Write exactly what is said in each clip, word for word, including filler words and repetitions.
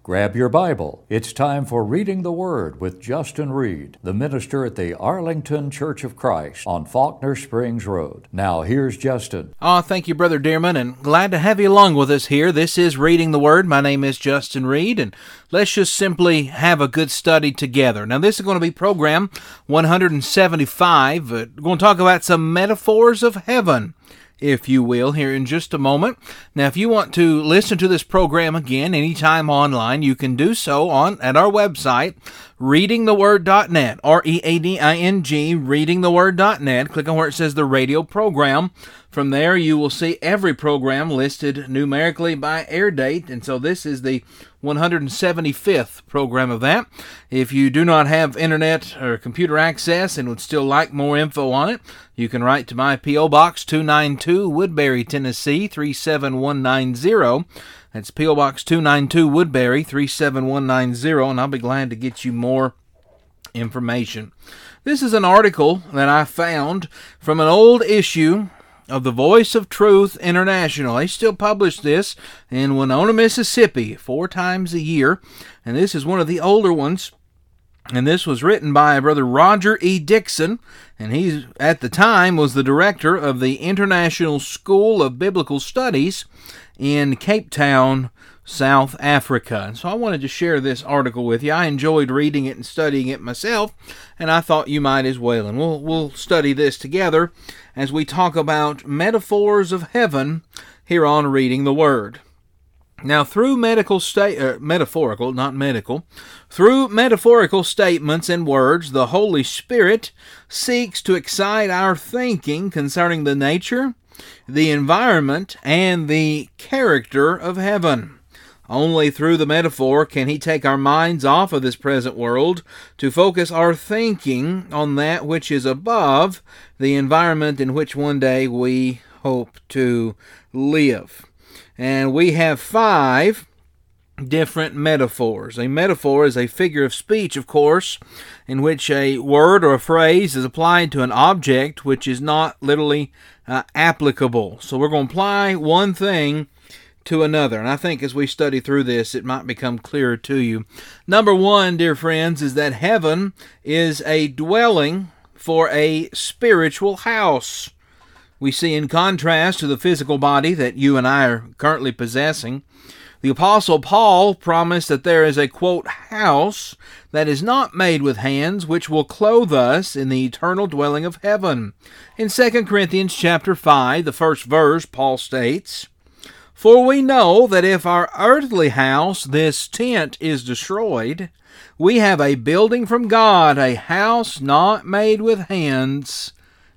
Grab your Bible. It's time for Reading the Word with Justin Reed, the minister at the Arlington Church of Christ on Faulkner Springs Road. Now, here's Justin. Oh, thank you, Brother Dearman, and glad to have you along with us here. This is Reading the Word. My name is Justin Reed, and let's just simply have a good study together. Now, this is going to be program one seventy-five. Uh, we're going to talk about some metaphors of heaven, if you will, here in just a moment. Now, if you want to listen to this program again anytime online, you can do so on at our website, reading the word dot net, R E A D I N G, reading the word dot net. Click on where it says the radio program. From there, you will see every program listed numerically by air date, and so this is the one hundred seventy-fifth program of that. If you do not have internet or computer access and would still like more info on it, you can write to my P O. Box two ninety-two, Woodbury, Tennessee, three seven one nine zero. That's P O. Box two ninety-two, Woodbury, three seven one nine zero, and I'll be glad to get you more information. This is an article that I found from an old issue of the Voice of Truth International. They still publish this in Winona, Mississippi, four times a year, and this is one of the older ones. And this was written by Brother Roger E. Dixon, and he, at the time, was the director of the International School of Biblical Studies in Cape Town, South Africa. And so I wanted to share this article with you. I enjoyed reading it and studying it myself, and I thought you might as well. And we'll we'll study this together as we talk about metaphors of heaven here on Reading the Word. Now, through medical sta- uh, metaphorical, not medical, through metaphorical statements and words, the Holy Spirit seeks to excite our thinking concerning the nature, the environment, and the character of heaven. Only through the metaphor can he take our minds off of this present world to focus our thinking on that which is above, the environment in which one day we hope to live. And we have five different metaphors. A metaphor is a figure of speech, of course, in which a word or a phrase is applied to an object which is not literally uh, applicable. So we're going to apply one thing to another. And I think as we study through this, it might become clearer to you. Number one, dear friends, is that heaven is a dwelling for a spiritual house. We see in contrast to the physical body that you and I are currently possessing, the Apostle Paul promised that there is a, quote, house that is not made with hands, which will clothe us in the eternal dwelling of heaven. In Second Corinthians chapter five, the first verse, Paul states, "For we know that if our earthly house, this tent, is destroyed, we have a building from God, a house not made with hands,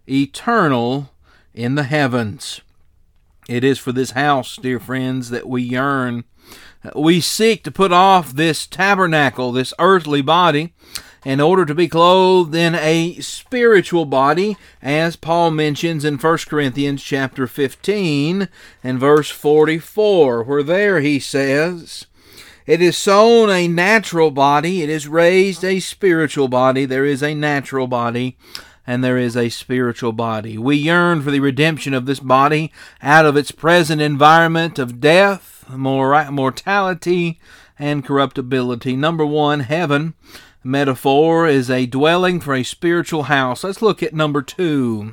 eternal in the heavens." It is for this house, dear friends, that we yearn. We seek to put off this tabernacle, this earthly body, in order to be clothed in a spiritual body, as Paul mentions in First Corinthians chapter fifteen and verse forty-four, where there he says, "It is sown a natural body, it is raised a spiritual body." There is a natural body, and there is a spiritual body. We yearn for the redemption of this body out of its present environment of death, mor- mortality, and corruptibility. Number one, heaven metaphor is a dwelling for a spiritual house. Let's look at number two.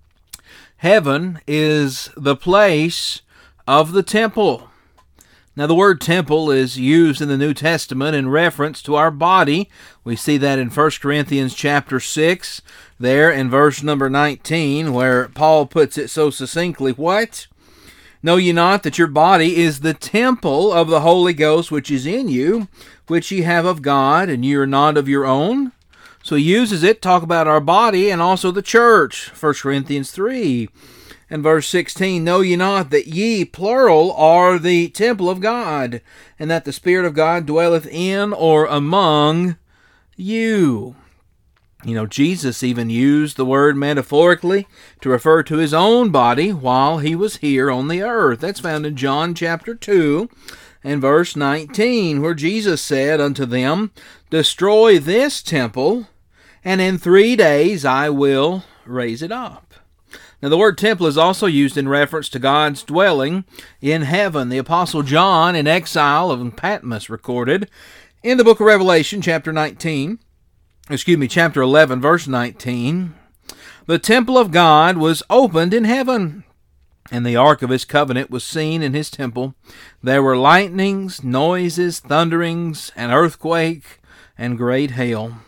Heaven is the place of the temple. Now, the word temple is used in the New Testament in reference to our body. We see that in First Corinthians chapter six, there in verse number nineteen, where Paul puts it so succinctly, what? "Know ye not that your body is the temple of the Holy Ghost which is in you, which ye have of God, and ye are not of your own?" So he uses it to talk about our body and also the church. First Corinthians three. And verse sixteen, "Know ye not that ye, plural, are the temple of God, and that the Spirit of God dwelleth in or among you?" You know, Jesus even used the word metaphorically to refer to his own body while he was here on the earth. That's found in John chapter two and verse nineteen, where Jesus said unto them, "Destroy this temple, and in three days I will raise it up." Now, the word temple is also used in reference to God's dwelling in heaven. The Apostle John, in exile of Patmos, recorded in the book of Revelation, chapter nineteen, excuse me, chapter eleven, verse nineteen, the temple of God was opened in heaven, and the ark of his covenant was seen in his temple. There were lightnings, noises, thunderings, an earthquake, and great hail.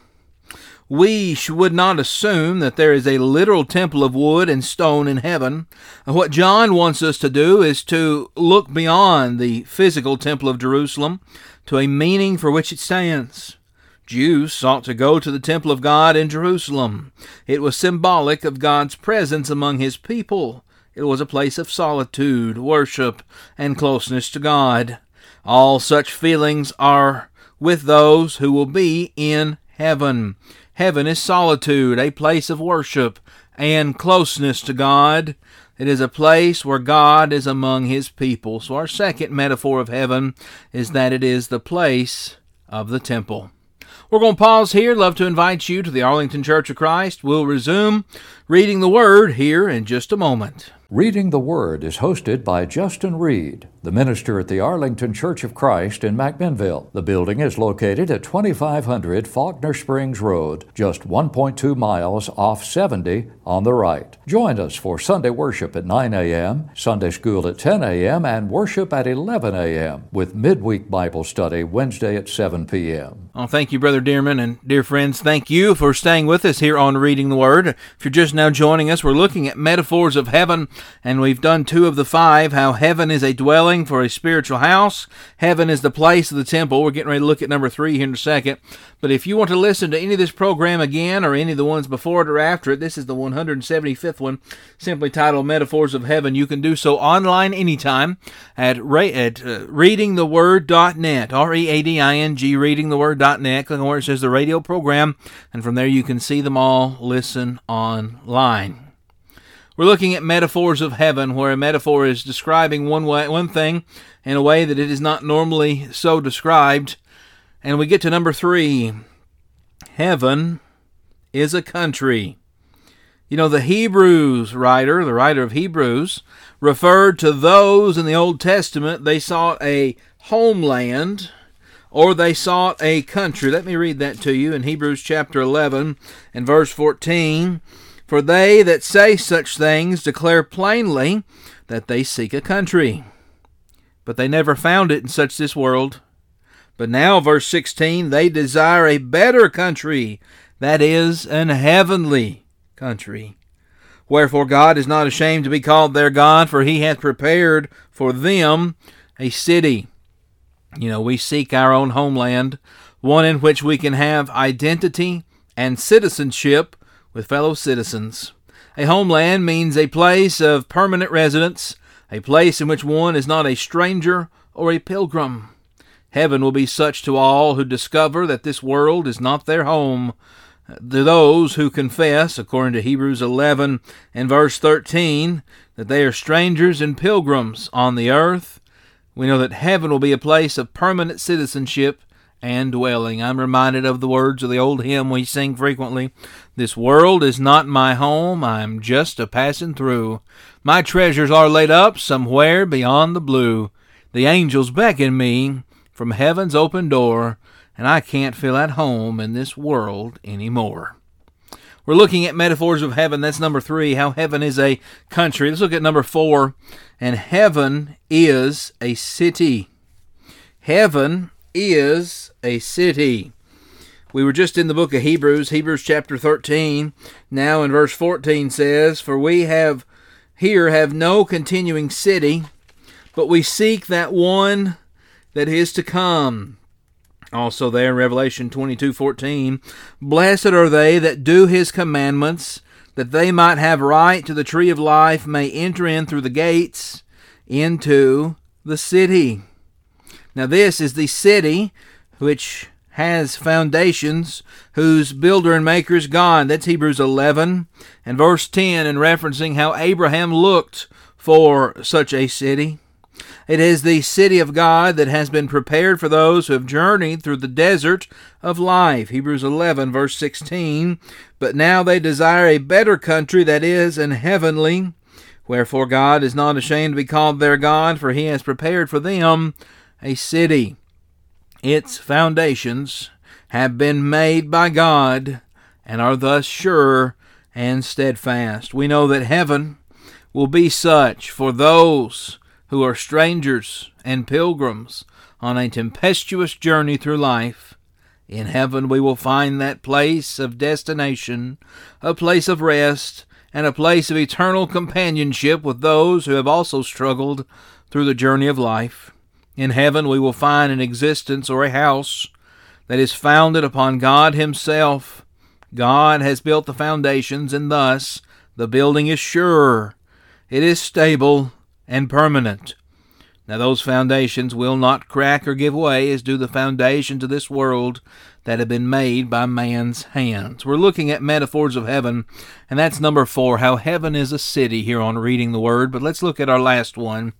We would not assume that there is a literal temple of wood and stone in heaven. What John wants us to do is to look beyond the physical temple of Jerusalem to a meaning for which it stands. Jews sought to go to the temple of God in Jerusalem. It was symbolic of God's presence among his people. It was a place of solitude, worship, and closeness to God. All such feelings are with those who will be in heaven. Heaven is solitude, a place of worship and closeness to God. It is a place where God is among his people. So our second metaphor of heaven is that it is the place of the temple. We're going to pause here. Love to invite you to the Arlington Church of Christ. We'll resume reading the Word here in just a moment. Reading the Word is hosted by Justin Reed, the minister at the Arlington Church of Christ in McMinnville. The building is located at twenty-five hundred Faulkner Springs Road, just one point two miles off seventy on the right. Join us for Sunday worship at nine a.m., Sunday school at ten a.m., and worship at eleven a.m., with midweek Bible study Wednesday at seven p.m. Oh, thank you, Brother Dearman, and dear friends, thank you for staying with us here on Reading the Word. If you're just now joining us, we're looking at metaphors of heaven, and we've done two of the five, how heaven is a dwelling for a spiritual house. Heaven is the place of the temple. We're getting ready to look at number three here in a second. But if you want to listen to any of this program again, or any of the ones before it or after it, this is the one hundred seventy-fifth one, simply titled Metaphors of Heaven. You can do so online anytime at, at uh, reading the word dot net, R E A D I N G, reading the word dot net. Click on where it says the radio program, and from there you can see them all, listen online. We're looking at metaphors of heaven, where a metaphor is describing one way, one thing in a way that it is not normally so described. And we get to number three. Heaven is a country. You know, the Hebrews writer, the writer of Hebrews, referred to those in the Old Testament. They sought a homeland, or they sought a country. Let me read that to you in Hebrews chapter eleven and verse fourteen. For they that say such things declare plainly that they seek a country, but they never found it in such this world. But now, verse sixteen, they desire a better country, that is, an heavenly country. Wherefore God is not ashamed to be called their God, for he hath prepared for them a city. You know, we seek our own homeland, one in which we can have identity and citizenship with fellow citizens. A homeland means a place of permanent residence, a place in which one is not a stranger or a pilgrim. Heaven will be such to all who discover that this world is not their home. To those who confess, according to Hebrews eleven and verse thirteen, that they are strangers and pilgrims on the earth, we know that heaven will be a place of permanent citizenship and dwelling. I'm reminded of the words of the old hymn we sing frequently. This world is not my home, I'm just a passing through. My treasures are laid up somewhere beyond the blue. The angels beckon me from heaven's open door, and I can't feel at home in this world anymore. We're looking at metaphors of heaven. That's number three, how heaven is a country. Let's look at number four, and heaven is a city. Heaven is a city. We were just in the book of Hebrews, Hebrews chapter thirteen. Now in verse fourteen says, For we have here have no continuing city, but we seek that one that is to come. Also there in Revelation twenty-two fourteen, Blessed are they that do his commandments, that they might have right to the tree of life, may enter in through the gates into the city. Now this is the city which has foundations, whose builder and maker is God. That's Hebrews eleven and verse ten, in referencing how Abraham looked for such a city. It is the city of God that has been prepared for those who have journeyed through the desert of life. Hebrews eleven, verse sixteen. But now they desire a better country, that is, an heavenly. Wherefore God is not ashamed to be called their God, for he has prepared for them a city. Its foundations have been made by God, and are thus sure and steadfast. We know that heaven will be such for those who are strangers and pilgrims on a tempestuous journey through life. In heaven we will find that place of destination, a place of rest, and a place of eternal companionship with those who have also struggled through the journey of life. In heaven we will find an existence or a house that is founded upon God Himself. God has built the foundations, and thus the building is sure. It is stable and permanent. Now those foundations will not crack or give way, as do the foundations of this world that have been made by man's hands. We're looking at metaphors of heaven, and that's number four, how heaven is a city here on Reading the Word. But let's look at our last one.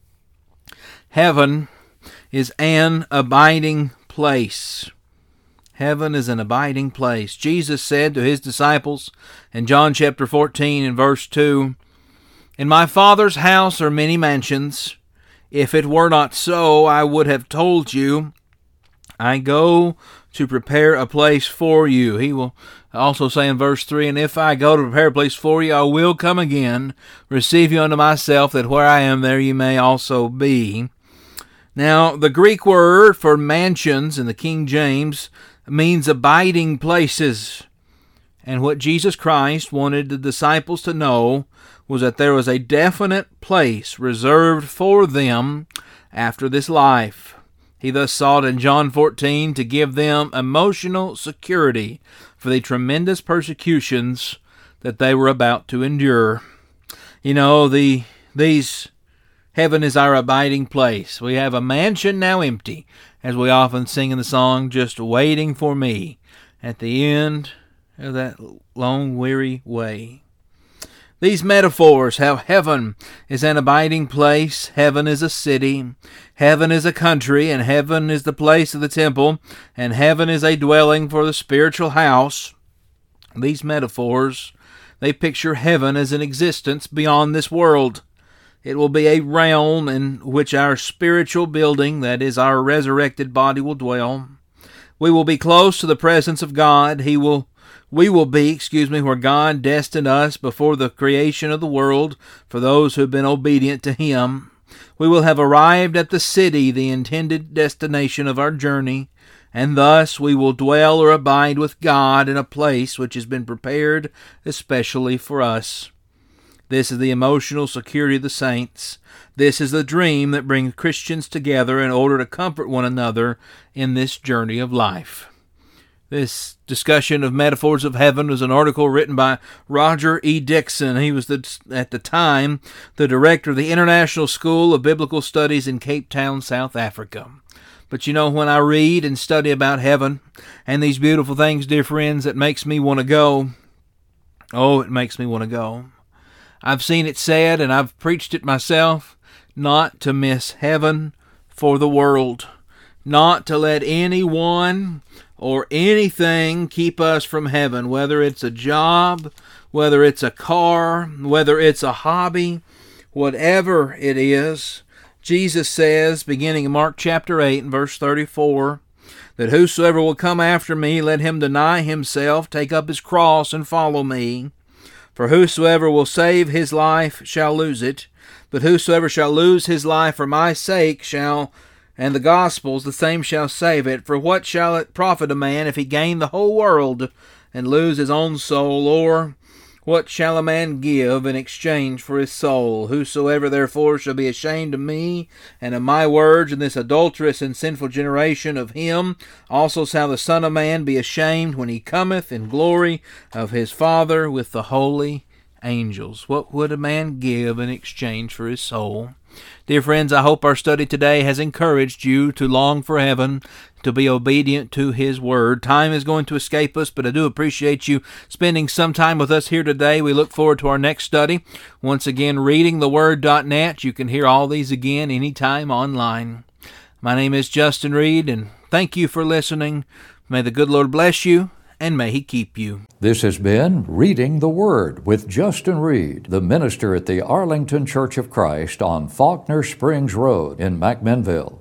Heaven is an abiding place. Heaven is an abiding place. Jesus said to His disciples in John chapter fourteen and verse two, In my Father's house are many mansions. If it were not so, I would have told you. I go to prepare a place for you. He will also say in verse three, And if I go to prepare a place for you, I will come again, receive you unto myself, that where I am, there you may also be. Now, the Greek word for mansions in the King James means abiding places. And what Jesus Christ wanted the disciples to know was that there was a definite place reserved for them after this life. He thus sought in John fourteen to give them emotional security for the tremendous persecutions that they were about to endure. You know, the these heaven is our abiding place. We have a mansion now empty, as we often sing in the song, just waiting for me at the end of that long, weary way. These metaphors, how heaven is an abiding place, heaven is a city, heaven is a country, and heaven is the place of the temple, and heaven is a dwelling for the spiritual house. These metaphors, they picture heaven as an existence beyond this world. It will be a realm in which our spiritual building, that is, our resurrected body, will dwell. We will be close to the presence of God. He will We will be, excuse me, where God destined us before the creation of the world for those who have been obedient to Him. We will have arrived at the city, the intended destination of our journey, and thus we will dwell or abide with God in a place which has been prepared especially for us. This is the emotional security of the saints. This is the dream that brings Christians together in order to comfort one another in this journey of life. This discussion of metaphors of heaven was an article written by Roger E. Dixon. He was, the, at the time, the director of the International School of Biblical Studies in Cape Town, South Africa. But you know, when I read and study about heaven and these beautiful things, dear friends, it makes me want to go. Oh, it makes me want to go. I've seen it said, and I've preached it myself, not to miss heaven for the world. Not to let anyone or anything keep us from heaven, whether it's a job, whether it's a car, whether it's a hobby, whatever it is. Jesus says, beginning in Mark chapter eight and verse thirty-four, that whosoever will come after me, let him deny himself, take up his cross, and follow me. For whosoever will save his life shall lose it, but whosoever shall lose his life for my sake shall and the gospel's, the same shall save it. For what shall it profit a man if he gain the whole world and lose his own soul? Or what shall a man give in exchange for his soul? Whosoever therefore shall be ashamed of me and of my words in this adulterous and sinful generation, of him also shall the Son of Man be ashamed when he cometh in glory of his Father with the holy angels. What would a man give in exchange for his soul? Dear friends, I hope our study today has encouraged you to long for heaven, to be obedient to His Word. Time is going to escape us, but I do appreciate you spending some time with us here today. We look forward to our next study. Once again, reading the word dot net. You can hear all these again anytime online. My name is Justin Reed, and thank you for listening. May the good Lord bless you, and may He keep you. This has been Reading the Word with Justin Reed, the minister at the Arlington Church of Christ on Faulkner Springs Road in McMinnville.